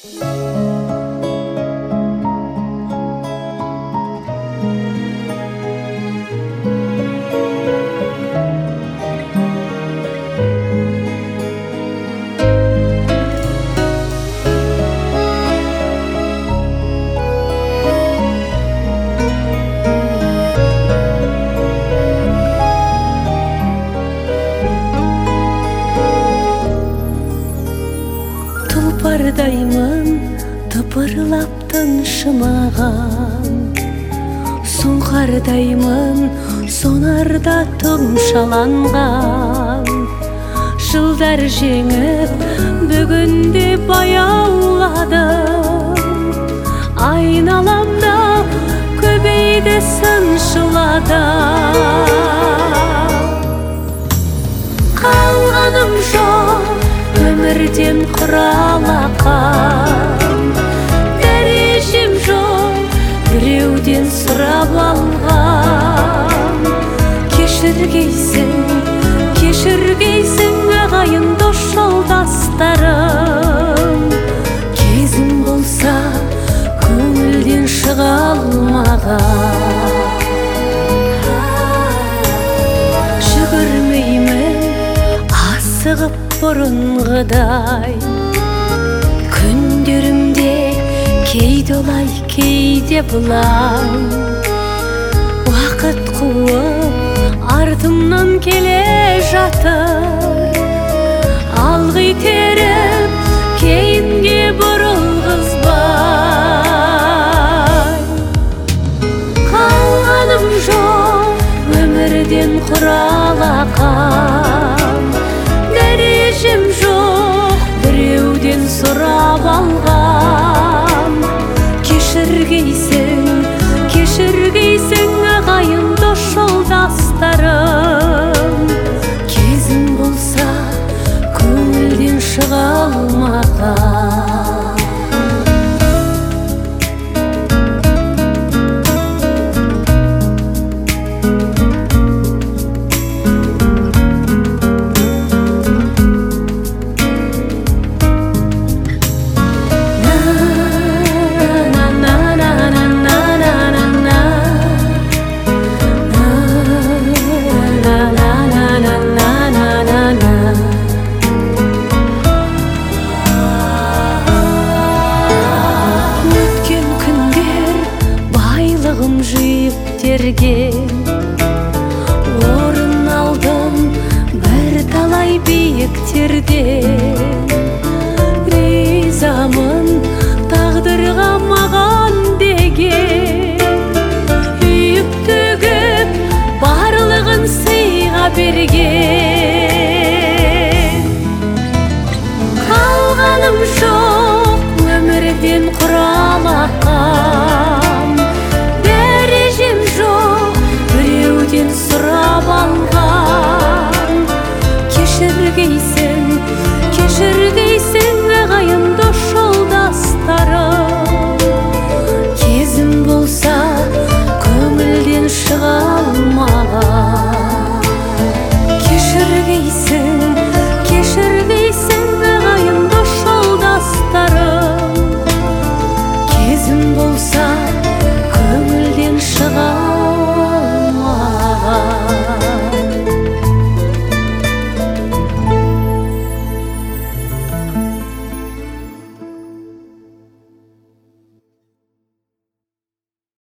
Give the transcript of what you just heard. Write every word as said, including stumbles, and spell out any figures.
Тұлпардаймын тыпырлап тыншымаған, сұңқардаймын сонарда тұмшаланған. Жылдар жеңіп бүгінде баяуладым, айналамда көбейді сыншыладым. Қалғаным жоқ өмірден құралақан, дәрежем жоқ біреуден сұрап алған. Кешіргейсің, кешіргейсің ағайын дос жолдастарым, кезім болса көңілден шыға алмаған. Жүгірмеймін асығып бұрынғыдай, күндерімде кейде олай кейде бұлай. Уақыт қуып артымнан келе жатыр, алғы итеріп кейінге бұрылғызбай. Қалғаным жоқ өмірден құралақан, дәрежем жоқ біреуден сұрап алған. Кешіргейсің, кешіргейсің ағайын дос жолдастарым, кезім болса көңілден шыға алмаған. Жиып терген орын алдым бір талай биіктерден. Ризамын тағдырға маған деген, үйіп төгіп барлығын сыйға берген. Қалғаным жоқ